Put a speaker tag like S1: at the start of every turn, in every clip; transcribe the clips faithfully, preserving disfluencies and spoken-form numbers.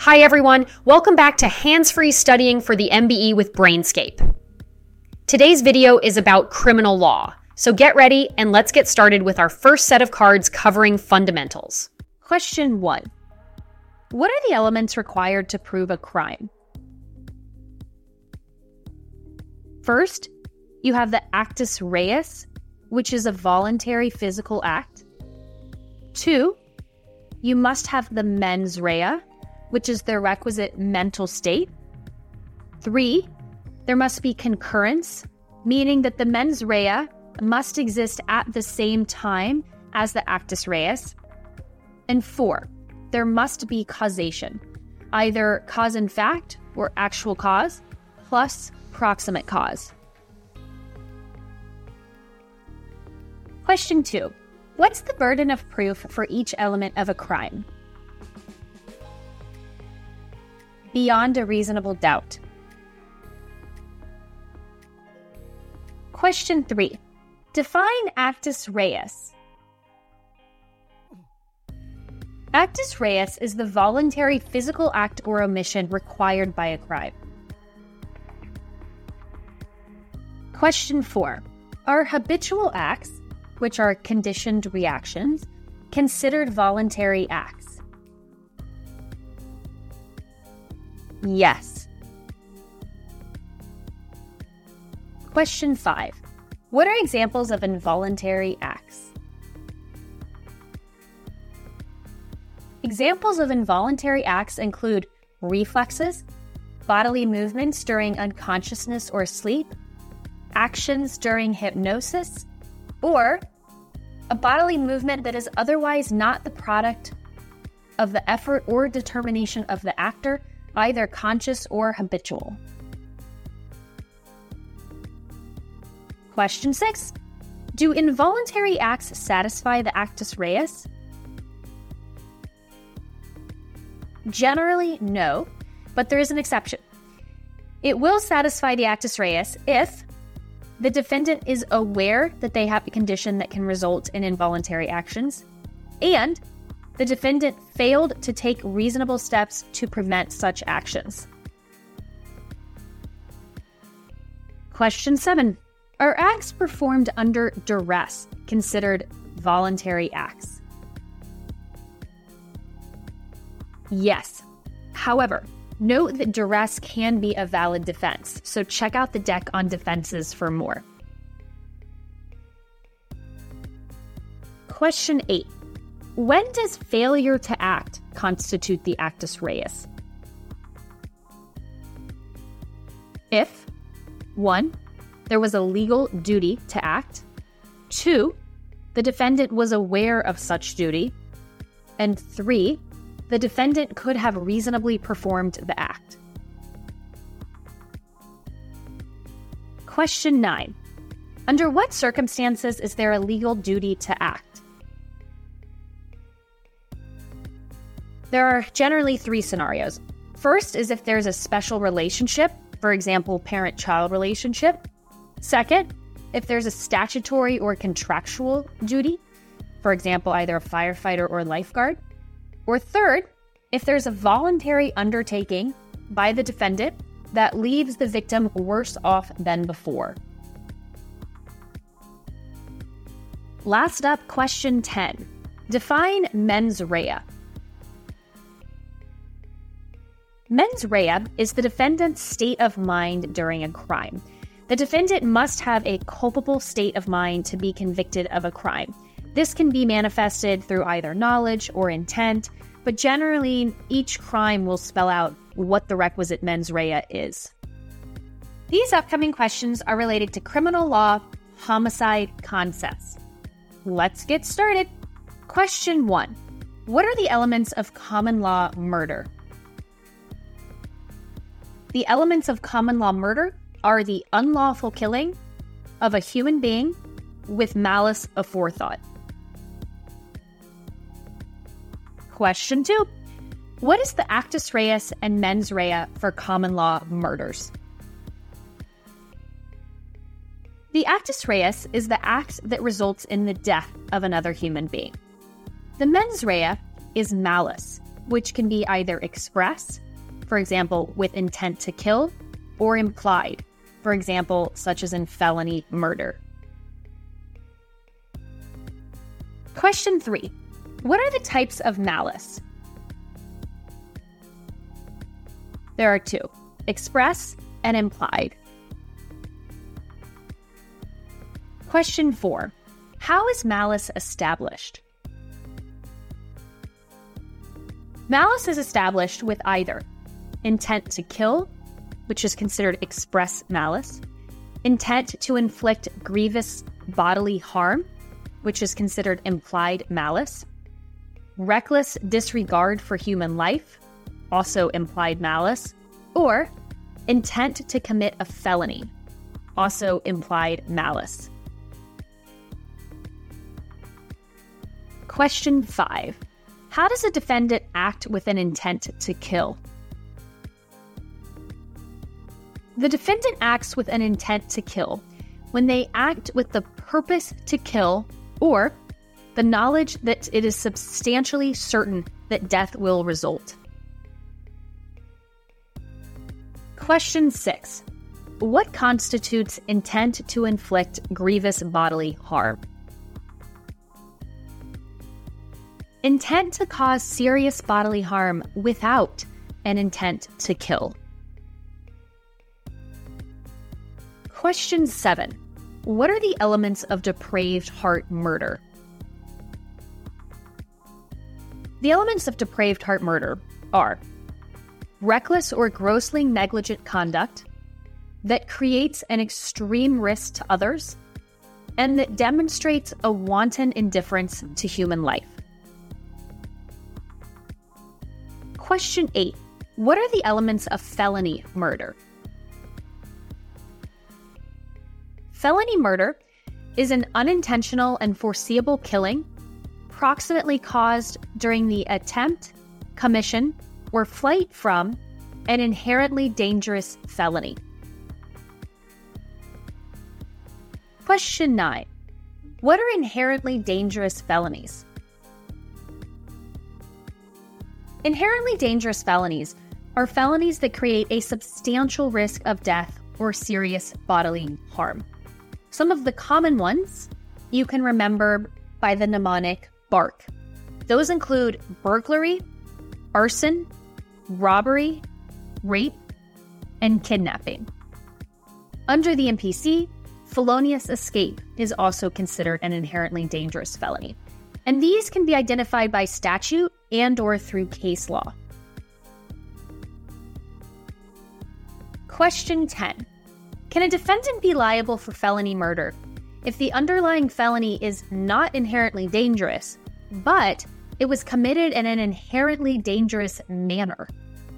S1: Hi everyone, welcome back to Hands-Free Studying for the M B E with Brainscape. Today's video is about criminal law, so get ready and let's get started with our first set of cards covering fundamentals.
S2: Question one. What are the elements required to prove a crime? First, you have the actus reus, which is a voluntary physical act. Two, you must have the mens rea, which is the requisite mental state. Three, there must be concurrence, meaning that the mens rea must exist at the same time as the actus reus. And four, there must be causation, either cause in fact or actual cause, plus proximate cause. Question two. What's the burden of proof for each element of a crime? Beyond a reasonable doubt. Question three. Define actus reus. Actus reus is the voluntary physical act or omission required by a crime. Question four. Are habitual acts, which are conditioned reactions, considered voluntary acts? Yes. Question five. What are examples of involuntary acts? Examples of involuntary acts include reflexes, bodily movements during unconsciousness or sleep, actions during hypnosis, or a bodily movement that is otherwise not the product of the effort or determination of the actor, either conscious or habitual. Question six. Do involuntary acts satisfy the actus reus? Generally, no, but there is an exception. It will satisfy the actus reus if the defendant is aware that they have a condition that can result in involuntary actions, and the defendant failed to take reasonable steps to prevent such actions. Question seven. Are acts performed under duress considered voluntary acts? Yes. However, note that duress can be a valid defense, so check out the deck on defenses for more. Question eight. When does failure to act constitute the actus reus? If one. There was a legal duty to act. Two. The defendant was aware of such duty. And three. The defendant could have reasonably performed the act. Question nine. Under what circumstances is there a legal duty to act? There are generally three scenarios. First is if there's a special relationship, for example, parent-child relationship. Second, if there's a statutory or contractual duty, for example, either a firefighter or lifeguard. Or third, if there's a voluntary undertaking by the defendant that leaves the victim worse off than before. Last up, question ten. Define mens rea. Mens rea is the defendant's state of mind during a crime. The defendant must have a culpable state of mind to be convicted of a crime. This can be manifested through either knowledge or intent, but generally, each crime will spell out what the requisite mens rea is. These upcoming questions are related to criminal law, homicide concepts. Let's get started. Question one. What are the elements of common law murder? The elements of common law murder are the unlawful killing of a human being with malice aforethought. Question two. What is the actus reus and mens rea for common law murders? The actus reus is the act that results in the death of another human being. The mens rea is malice, which can be either express, for example, with intent to kill, or implied, for example, such as in felony murder. Question three. What are the types of malice? There are two, express and implied. Question four. How is malice established? Malice is established with either intent to kill, which is considered express malice, intent to inflict grievous bodily harm, which is considered implied malice, reckless disregard for human life, also implied malice, or intent to commit a felony, also implied malice. Question five. How does a defendant act with an intent to kill? The defendant acts with an intent to kill when they act with the purpose to kill or the knowledge that it is substantially certain that death will result. Question six. What constitutes intent to inflict grievous bodily harm? Intent to cause serious bodily harm without an intent to kill. Question seven. What are the elements of depraved heart murder? The elements of depraved heart murder are reckless or grossly negligent conduct that creates an extreme risk to others and that demonstrates a wanton indifference to human life. Question eight. What are the elements of felony murder? Felony murder is an unintentional and foreseeable killing proximately caused during the attempt, commission, or flight from an inherently dangerous felony. Question nine. What are inherently dangerous felonies? Inherently dangerous felonies are felonies that create a substantial risk of death or serious bodily harm. Some of the common ones you can remember by the mnemonic BARK. Those include burglary, arson, robbery, rape, and kidnapping. Under the M P C, felonious escape is also considered an inherently dangerous felony, and these can be identified by statute and or through case law. Question ten. Can a defendant be liable for felony murder if the underlying felony is not inherently dangerous, but it was committed in an inherently dangerous manner?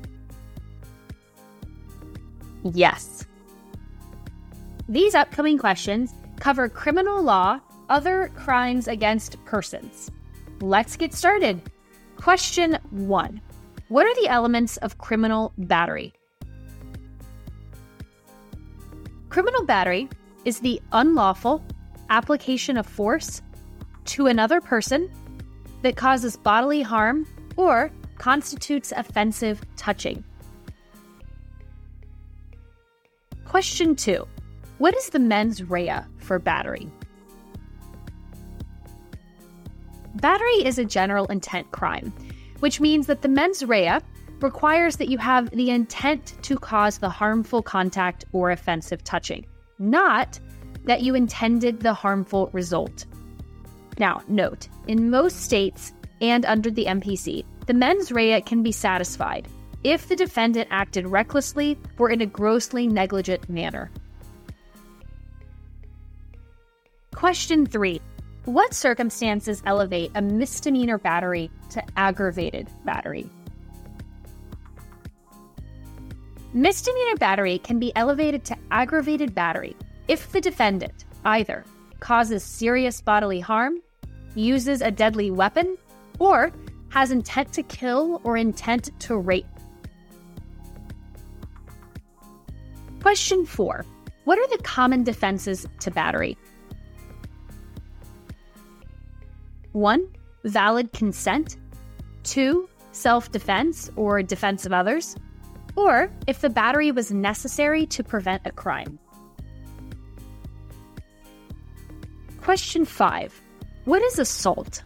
S2: Yes. These upcoming questions cover criminal law, other crimes against persons. Let's get started. Question one. What are the elements of criminal battery? Criminal battery is the unlawful application of force to another person that causes bodily harm or constitutes offensive touching. Question two. What is the mens rea for battery? Battery is a general intent crime, which means that the mens rea requires that you have the intent to cause the harmful contact or offensive touching, not that you intended the harmful result. Now, note, in most states and under the M P C, the mens rea can be satisfied if the defendant acted recklessly or in a grossly negligent manner. Question three. What circumstances elevate a misdemeanor battery to aggravated battery? Misdemeanor battery can be elevated to aggravated battery if the defendant either causes serious bodily harm, uses a deadly weapon, or has intent to kill or intent to rape. Question four. What are the common defenses to battery? One, valid consent. Two, self-defense or defense of others, or if the battery was necessary to prevent a crime. Question five. What is assault?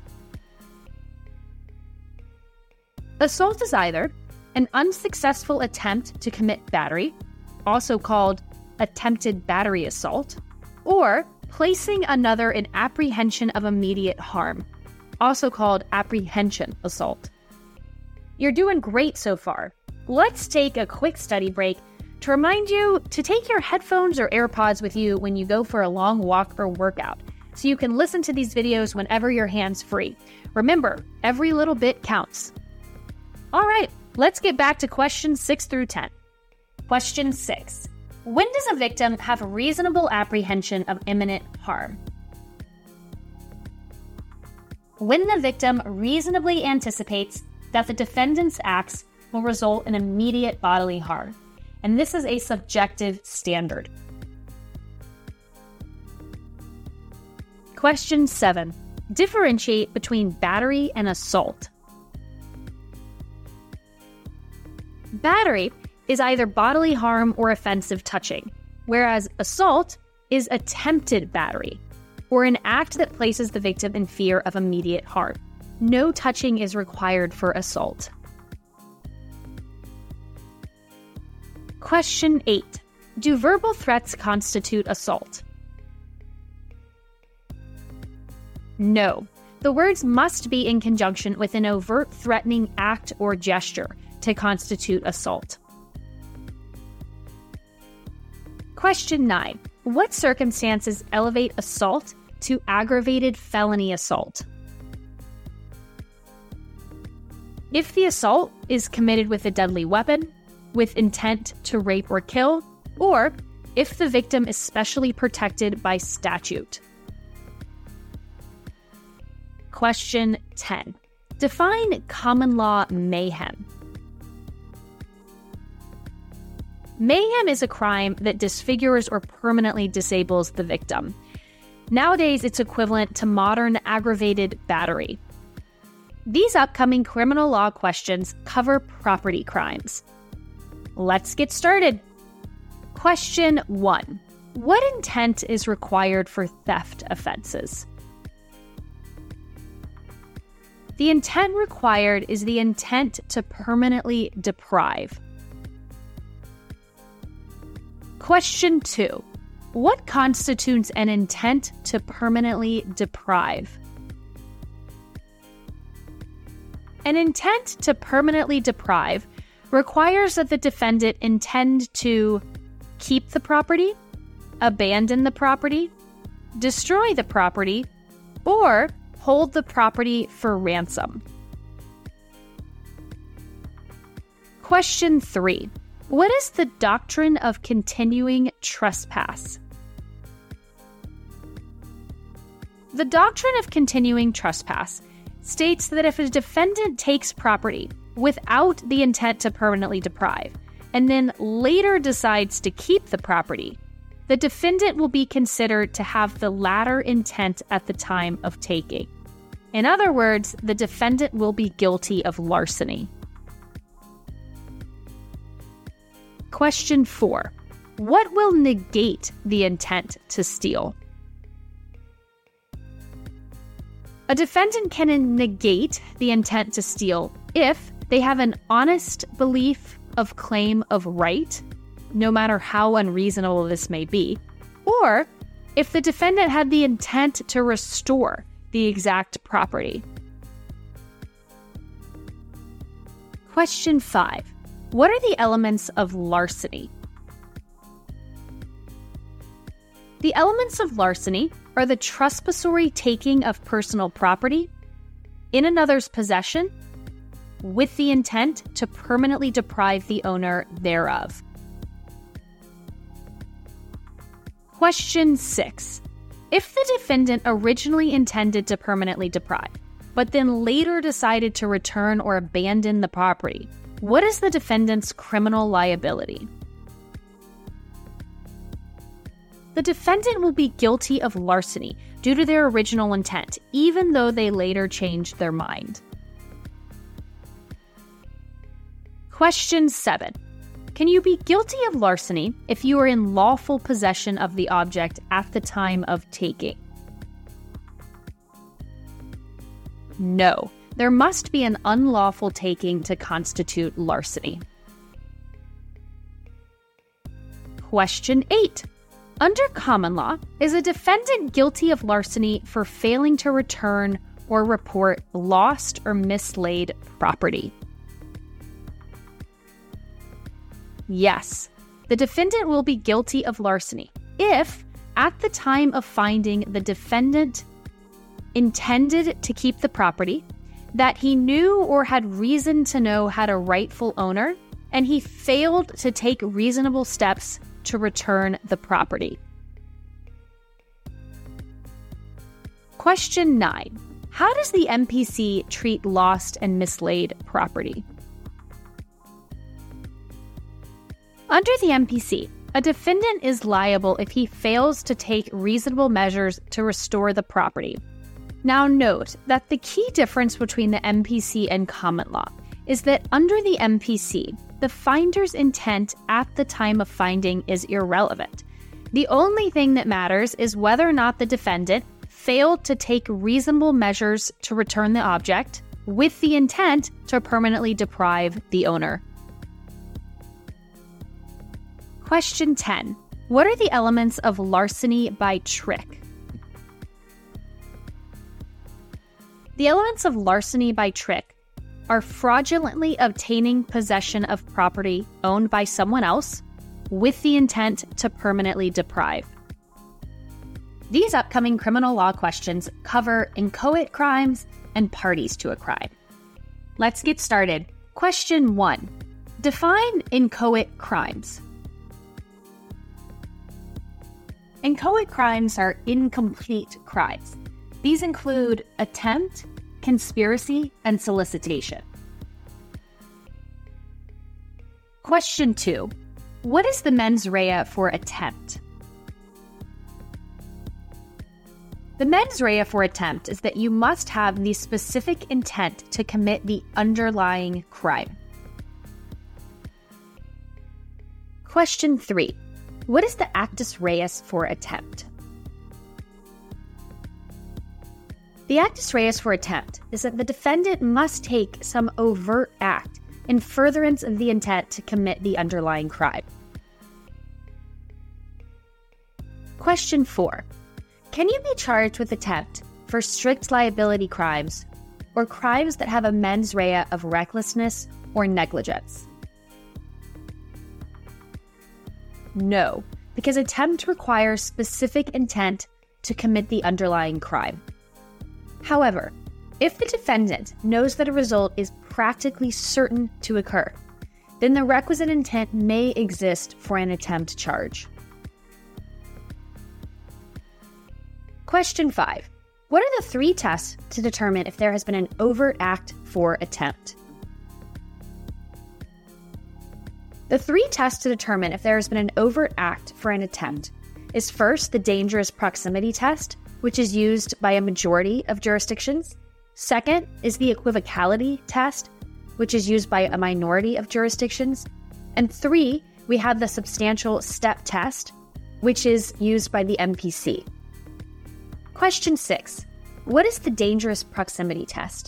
S2: Assault is either an unsuccessful attempt to commit battery, also called attempted battery assault, or placing another in apprehension of immediate harm, also called apprehension assault. You're doing great so far. Let's take a quick study break to remind you to take your headphones or AirPods with you when you go for a long walk or workout, so you can listen to these videos whenever your hand's free. Remember, every little bit counts. All right, let's get back to questions six through ten. Question six. When does a victim have reasonable apprehension of imminent harm? When the victim reasonably anticipates that the defendant's acts will result in immediate bodily harm, and this is a subjective standard. Question seven. Differentiate between battery and assault. Battery is either bodily harm or offensive touching, whereas assault is attempted battery, or an act that places the victim in fear of immediate harm. No touching is required for assault. Question eight. Do verbal threats constitute assault? No. The words must be in conjunction with an overt threatening act or gesture to constitute assault. Question nine. What circumstances elevate assault to aggravated felony assault? If the assault is committed with a deadly weapon, with intent to rape or kill, or if the victim is specially protected by statute. Question ten. Define common law mayhem. Mayhem is a crime that disfigures or permanently disables the victim. Nowadays, it's equivalent to modern aggravated battery. These upcoming criminal law questions cover property crimes. Let's get started. Question one. What intent is required for theft offenses? The intent required is the intent to permanently deprive. Question two. What constitutes an intent to permanently deprive? An intent to permanently deprive requires that the defendant intend to keep the property, abandon the property, destroy the property, or hold the property for ransom. Question three. What is the doctrine of continuing trespass? The doctrine of continuing trespass states that if a defendant takes property without the intent to permanently deprive, and then later decides to keep the property, the defendant will be considered to have the latter intent at the time of taking. In other words, the defendant will be guilty of larceny. Question four. What will negate the intent to steal? A defendant can negate the intent to steal if they have an honest belief of claim of right, no matter how unreasonable this may be, or if the defendant had the intent to restore the exact property. Question five. What are the elements of larceny? The elements of larceny are the trespassory taking of personal property in another's possession with the intent to permanently deprive the owner thereof. Question six. If the defendant originally intended to permanently deprive, but then later decided to return or abandon the property, what is the defendant's criminal liability? The defendant will be guilty of larceny due to their original intent, even though they later changed their mind. Question seven. Can you be guilty of larceny if you are in lawful possession of the object at the time of taking? No. There must be an unlawful taking to constitute larceny. Question eight. Under common law, is a defendant guilty of larceny for failing to return or report lost or mislaid property? Yes, the defendant will be guilty of larceny if, at the time of finding, the defendant intended to keep the property, that he knew or had reason to know had a rightful owner, and he failed to take reasonable steps to return the property. Question nine. How does the M P C treat lost and mislaid property? Under the M P C, a defendant is liable if he fails to take reasonable measures to restore the property. Now note that the key difference between the M P C and common law is that under the M P C, the finder's intent at the time of finding is irrelevant. The only thing that matters is whether or not the defendant failed to take reasonable measures to return the object with the intent to permanently deprive the owner. Question ten. What are the elements of larceny by trick? The elements of larceny by trick are fraudulently obtaining possession of property owned by someone else with the intent to permanently deprive. These upcoming criminal law questions cover inchoate crimes and parties to a crime. Let's get started. Question one. Define inchoate crimes. Inchoate crimes are incomplete crimes. These include attempt, conspiracy, and solicitation. Question two. What is the mens rea for attempt? The mens rea for attempt is that you must have the specific intent to commit the underlying crime. Question three. What is the actus reus for attempt? The actus reus for attempt is that the defendant must take some overt act in furtherance of the intent to commit the underlying crime. Question four. Can you be charged with attempt for strict liability crimes or crimes that have a mens rea of recklessness or negligence? No, because attempt requires specific intent to commit the underlying crime. However, if the defendant knows that a result is practically certain to occur, then the requisite intent may exist for an attempt charge. Question five. What are the three tests to determine if there has been an overt act for attempt? The three tests to determine if there has been an overt act for an attempt is first the dangerous proximity test, which is used by a majority of jurisdictions. Second is the equivocality test, which is used by a minority of jurisdictions. And three, we have the substantial step test, which is used by the M P C. Question six. What is the dangerous proximity test?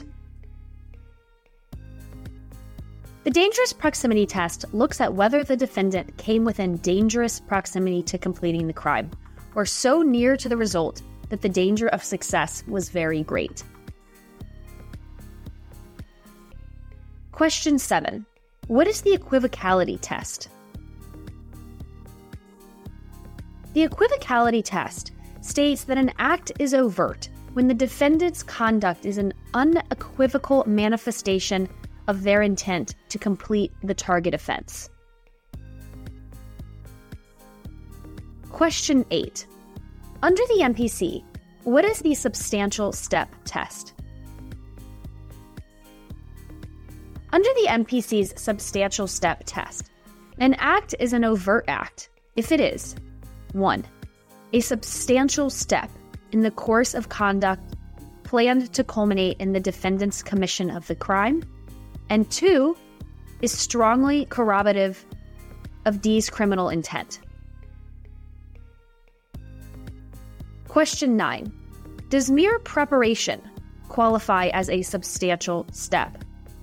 S2: The dangerous proximity test looks at whether the defendant came within dangerous proximity to completing the crime, or so near to the result that the danger of success was very great. Question seven. What is the equivocality test? The equivocality test states that an act is overt when the defendant's conduct is an unequivocal manifestation of their intent to complete the target offense. Question eight. Under the M P C, what is the substantial step test? Under the M P C's substantial step test, an act is an overt act if it is one. A substantial step in the course of conduct planned to culminate in the defendant's commission of the crime, and two, is strongly corroborative of D's criminal intent. Question nine. Does mere preparation qualify as a substantial step?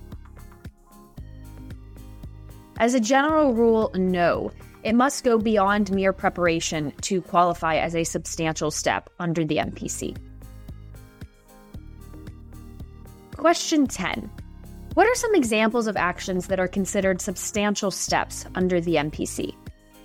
S2: As a general rule, no. It must go beyond mere preparation to qualify as a substantial step under the M P C. Question ten. What are some examples of actions that are considered substantial steps under the M P C?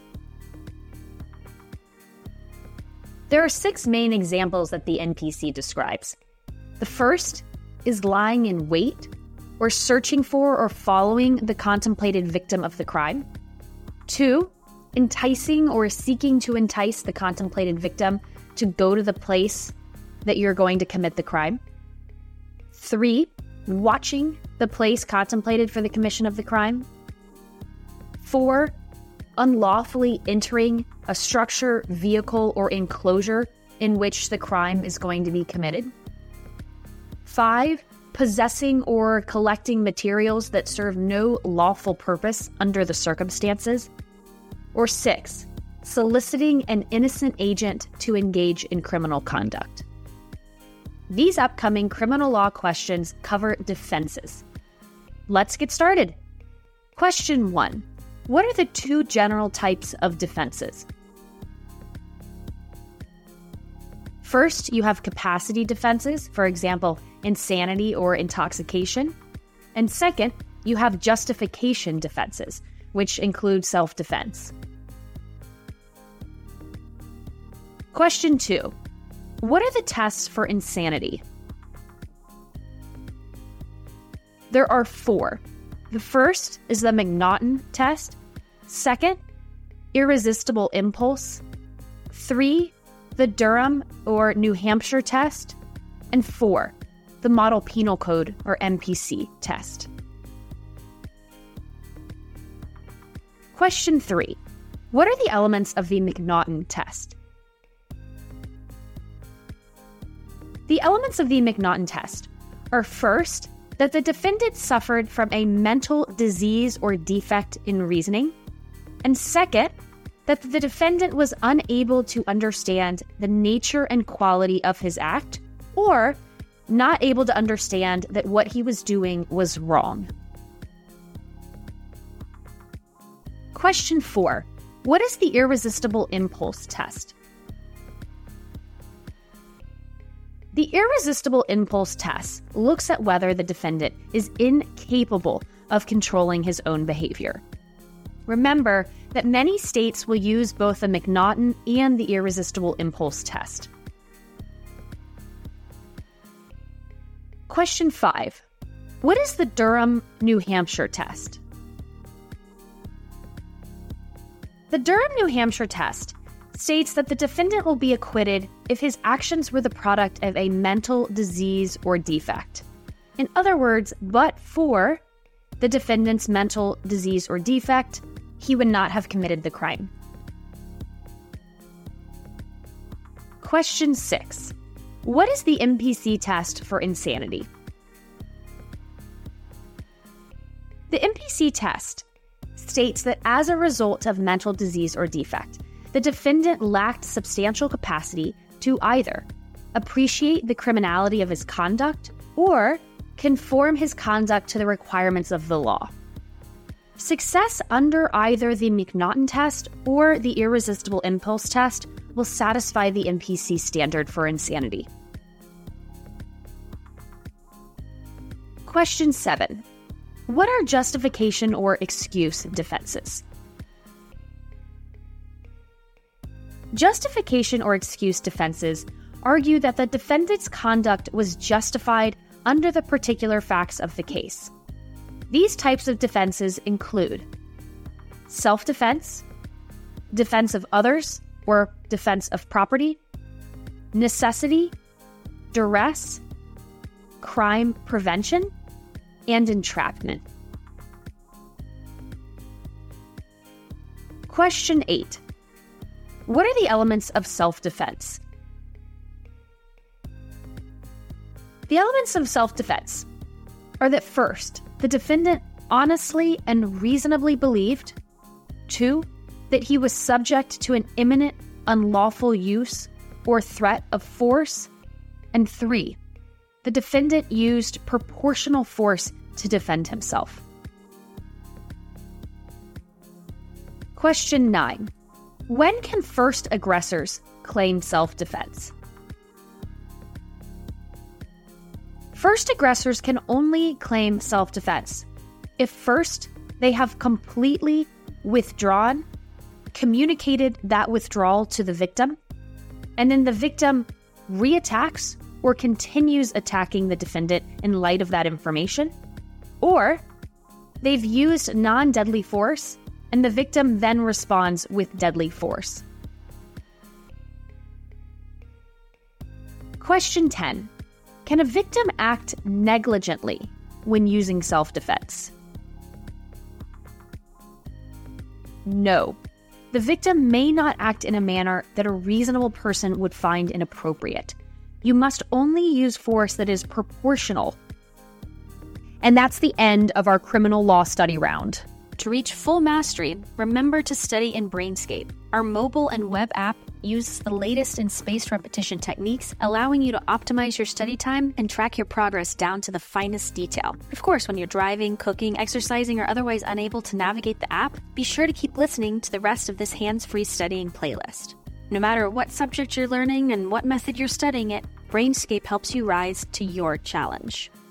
S2: There are six main examples that the N P C describes. The first is lying in wait, or searching for or following the contemplated victim of the crime. Two, enticing or seeking to entice the contemplated victim to go to the place that you're going to commit the crime. Three, watching the place contemplated for the commission of the crime. Four, unlawfully entering a structure, vehicle, or enclosure in which the crime is going to be committed. Five, possessing or collecting materials that serve no lawful purpose under the circumstances. Or six, soliciting an innocent agent to engage in criminal conduct. These upcoming criminal law questions cover defenses. Let's get started. Question one. What are the two general types of defenses? First, you have capacity defenses, for example, insanity or intoxication. And second, you have justification defenses, which include self-defense. Question two. What are the tests for insanity? There are four. The first is the McNaughton test. Second, irresistible impulse. Three, the Durham or New Hampshire test. And four, the Model Penal Code or M P C test. Question three. What are the elements of the McNaughton test? The elements of the McNaughton test are first, that the defendant suffered from a mental disease or defect in reasoning, and second, that the defendant was unable to understand the nature and quality of his act, or not able to understand that what he was doing was wrong. Question four. What is the irresistible impulse test? The irresistible impulse test looks at whether the defendant is incapable of controlling his own behavior. Remember that many states will use both the McNaughton and the irresistible impulse test. Question five. What is the Durham, New Hampshire test? The Durham, New Hampshire test states that the defendant will be acquitted if his actions were the product of a mental disease or defect. In other words, but for the defendant's mental disease or defect, he would not have committed the crime. Question six. What is the M P C test for insanity? The M P C test states that as a result of mental disease or defect, the defendant lacked substantial capacity to either appreciate the criminality of his conduct or conform his conduct to the requirements of the law. Success under either the McNaughton test or the irresistible impulse test will satisfy the M P C standard for insanity. Question seven. What are justification or excuse defenses? Justification or excuse defenses argue that the defendant's conduct was justified under the particular facts of the case. These types of defenses include self-defense, defense of others or defense of property, necessity, duress, crime prevention, and entrapment. Question eight. What are the elements of self-defense? The elements of self-defense are that first, the defendant honestly and reasonably believed. Two, that he was subject to an imminent unlawful use or threat of force. And three, the defendant used proportional force to defend himself. Question nine. When can first aggressors claim self-defense? First aggressors can only claim self-defense if first they have completely withdrawn, communicated that withdrawal to the victim, and then the victim reattacks or continues attacking the defendant in light of that information, or they've used non-deadly force and the victim then responds with deadly force. Question ten. Can a victim act negligently when using self-defense? No. The victim may not act in a manner that a reasonable person would find inappropriate. You must only use force that is proportional.
S1: And that's the end of our criminal law study round.
S3: To reach full mastery, remember to study in Brainscape. Our mobile and web app uses the latest in spaced repetition techniques, allowing you to optimize your study time and track your progress down to the finest detail. Of course, when you're driving, cooking, exercising, or otherwise unable to navigate the app, be sure to keep listening to the rest of this hands-free studying playlist. No matter what subject you're learning and what method you're studying it, Brainscape helps you rise to your challenge.